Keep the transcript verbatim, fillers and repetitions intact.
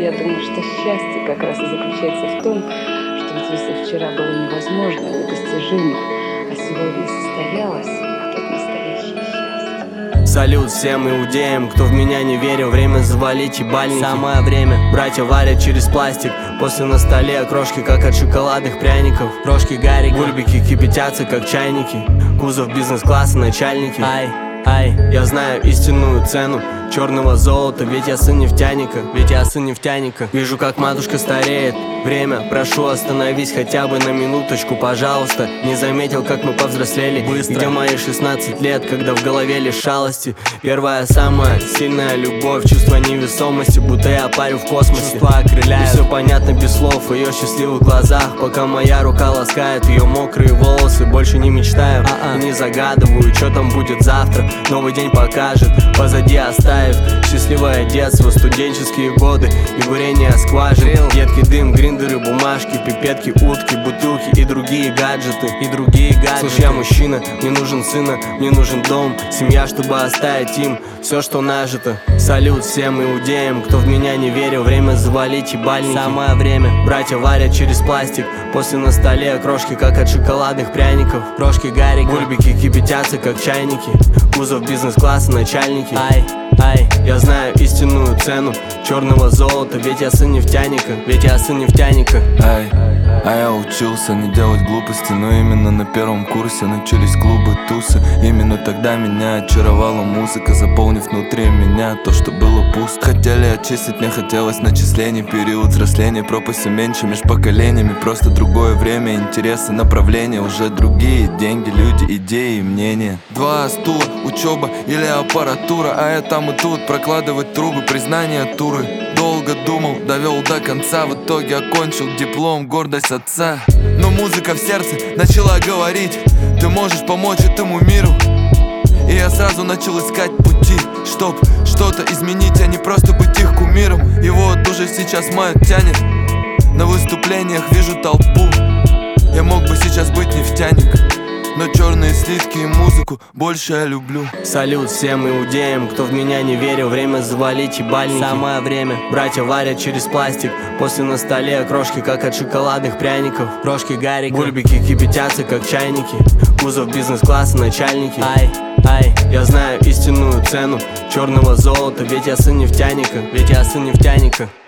Я думаю, что счастье как раз и заключается в том, что ведь если вчера было невозможно, недостижимо, а сегодня состоялось, вот это настоящее счастье. Салют всем иудеям, кто в меня не верил. Время завалить ебальники. Самое время. Братья варят через пластик. После на столе крошки, как от шоколадных пряников. Крошки Гарри, гульбики кипятятся, как чайники. Кузов бизнес-класса, начальники. Ай, ай, я знаю истинную цену черного золота, ведь я сын нефтяника. Ведь я сын нефтяника. Вижу, как матушка стареет. Время, прошу, остановись хотя бы на минуточку, пожалуйста. Не заметил, как мы повзрослели быстро. Где мои шестнадцать лет, когда в голове лишь шалости. Первая самая сильная любовь, чувство невесомости, будто я парю в космосе. Чувства окрыляют, и все понятно без слов в ее счастливых глазах. Пока моя рука ласкает ее мокрые волосы. Больше не мечтаю, а-а. не загадываю, что там будет завтра. Новый день покажет, позади оставив счастливое детство, студенческие годы и бурение скважин. Едкий дым, гриндеры, бумажки, пипетки, утки, бутылки и другие гаджеты. И другие гаджеты. Слушай, я мужчина, мне нужен сына, мне нужен дом, семья, чтобы оставить им все, что нажито. Салют всем иудеям, кто в меня не верил. Время завалить ебальники. Самое время. Братья варят через пластик. После на столе крошки, как от шоколадных пряников. Крошки Гарри, гульбики кипятятся, как чайники. Кузов бизнес-класса, начальники. Ай, ай, я знаю истинную цену черного золота, ведь я сын нефтяника. Ведь я сын нефтяника. Ай, а я учился не делать глупости, но именно на первом курсе начались клубы, тусы. Именно тогда меня очаровала музыка, заполнив внутри меня то, что было пусто. Хотели очистить, мне хотелось начислений. Период взросления, пропасти меньше меж поколениями. Просто другое время, интересы, направления. Уже другие деньги, люди, идеи, мнения. Два стула, учеба или аппаратура, а я там и тут прокладывать трубы, признания туры. Долго думал, довел до конца, в итоге окончил диплом, гордость отца. Но музыка в сердце начала говорить: ты можешь помочь этому миру. И я сразу начал искать пути, чтоб что-то изменить, а не просто быть их кумиром. И вот уже сейчас мать тянет, на выступлениях вижу толпу. Я мог бы сейчас быть нефтяник, но черные слитки и музыку больше я люблю. Салют всем иудеям, кто в меня не верил. Время завалить ебальники. Самое время. Братья варят через пластик. После на столе крошки, как от шоколадных пряников. Крошки Гарри, гульбики кипятятся, как чайники. Кузов бизнес-класса, начальники. Ай, ай, я знаю истинную цену черного золота, ведь я сын нефтяника. Ведь я сын нефтяника.